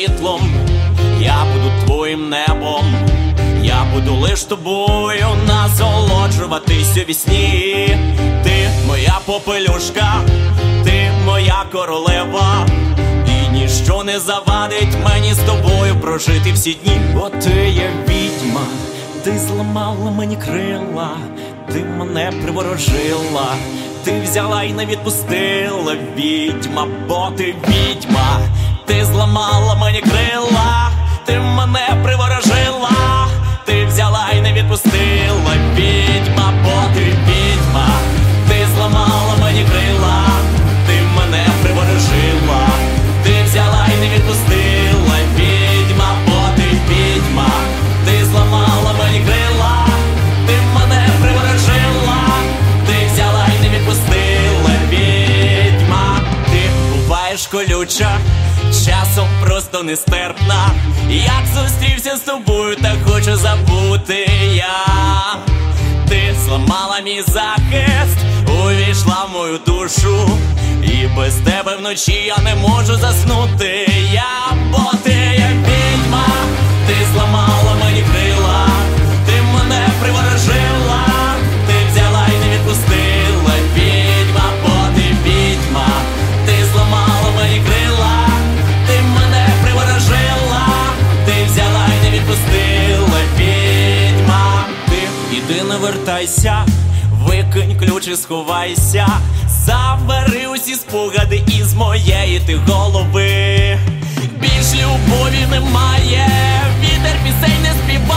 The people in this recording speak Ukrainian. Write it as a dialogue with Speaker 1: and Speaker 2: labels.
Speaker 1: світлом, я буду твоїм небом, я буду лиш тобою насолоджуватись у вісні. Ти моя попелюшка, ти моя королева, і ніщо не завадить мені з тобою прожити всі дні. Бо ти є відьма, ти зламала мені крила, ти мене приворожила, ти взяла і не відпустила, відьма, бо ти відьма. Ти зламала мені крила, ти мене приворожила, ти взяла і не відпустила, відьма, бо ти відьма. Ти зламала мені крила, ти мене приворожила, ти взяла і не відпустила, відьма, бо ти відьма. Ти зламала мені крила, ти мене приворожила, ти взяла і не відпустила, відьма. Ти буваєш колюча, часом просто нестерпна. Як зустрівся з тобою, так хочу забути я. Ти зламала мій захист, увійшла в мою душу, і без тебе вночі я не можу заснути я. Бо ти є відьма, ти зламала мені крила, ти мене приворожила, ти взяла і не відпустила, відьма, бо ти відьма. Ти зламала мені крила, ти мене приворожила, ти взяла і не відпустила, відьма. Ти іди не вертайся, викинь ключ і сховайся, забери усі спогади із моєї ти голови. Більш любові немає, вітер пісень не співає.